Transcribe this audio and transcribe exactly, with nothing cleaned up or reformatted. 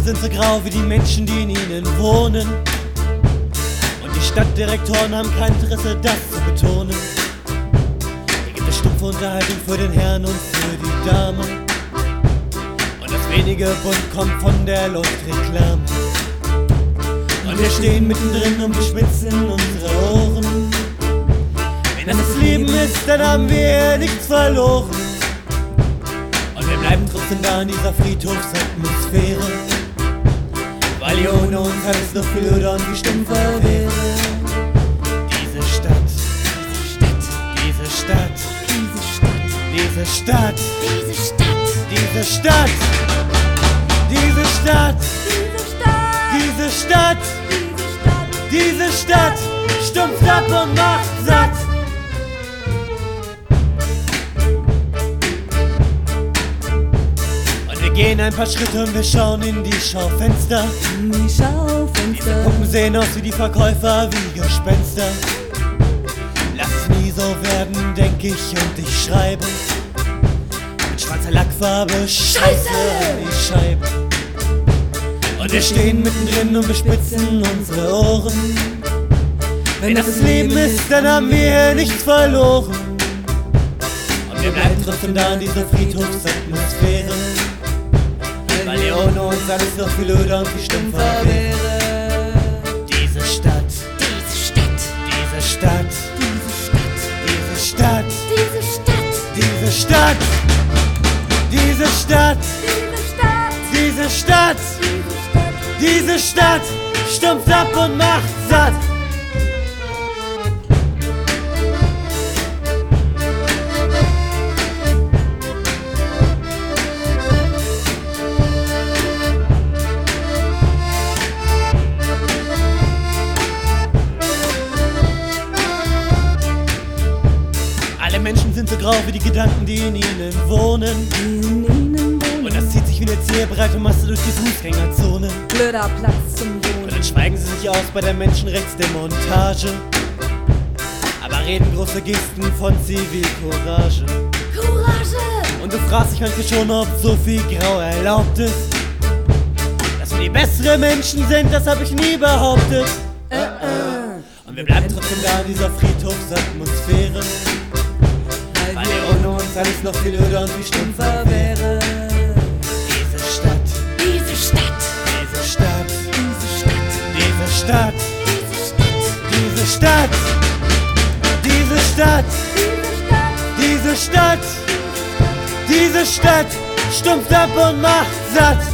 sind so grau wie die Menschen, die in ihnen wohnen. Und die Stadtdirektoren haben kein Interesse, das zu betonen. Hier gibt es stumpfe Unterhaltung für den Herrn und für die Dame. Und das wenige Bund kommt von der Luftreklame. Und wir stehen mittendrin und beschwitzen unsere Ohren. Wenn das Leben ist, dann haben wir nichts verloren. Und wir bleiben trotzdem da in dieser Friedhofsatmosphäre, weil hier ohne uns alles noch viel öder und wie stumpfer wäre. Diese Stadt, diese Stadt, diese Stadt, diese Stadt, diese Stadt, diese Stadt, diese Stadt, diese Stadt, stumpft ab und macht satt. Wir gehen ein paar Schritte und wir schauen in die Schaufenster. In die Schaufenster. Diese Puppen sehen aus wie die Verkäufer, wie Gespenster. Lass es nie so werden, denk ich und ich schreibe mit schwarzer Lackfarbe Scheiße an die Scheibe. Und wir stehen mittendrin und bespitzen unsere Ohren. Wenn das das Leben ist, dann haben wir hier nichts verloren. Und wir bleiben trotzdem da in dieser Friedhofsatmosphäre, weil hier ohne uns alles noch viel öder und viel stumpfer wäre. Diese Stadt, Diese Stadt, diese Stadt, diese Stadt, diese Stadt, diese Stadt, diese Stadt, diese Stadt, diese Stadt, diese Stadt, stumpft ab und macht satt. Alle Menschen sind so grau wie die Gedanken, die in ihnen wohnen. in ihnen wohnen. Und das zieht sich wie eine zähe breite Masse durch die Fußgängerzone. Blöder Platz zum Und Wohnen. dann schweigen sie sich aus bei der Menschenrechtsdemontage, aber reden große Gesten von Zivilcourage. Courage! Und du fragst dich manchmal schon, ob so viel Grau erlaubt ist. Dass wir die besseren Menschen sind, das hab ich nie behauptet. Äh, äh. Und wir bleiben trotzdem da in dieser Friedhofsatmosphäre, weil hier ohne uns alles noch viel öder und viel stumpfer wäre. Diese Stadt, Diese Stadt, diese Stadt, diese Stadt, diese Stadt, diese Stadt, diese Stadt, diese Stadt, diese Stadt, stumpft ab und macht satt.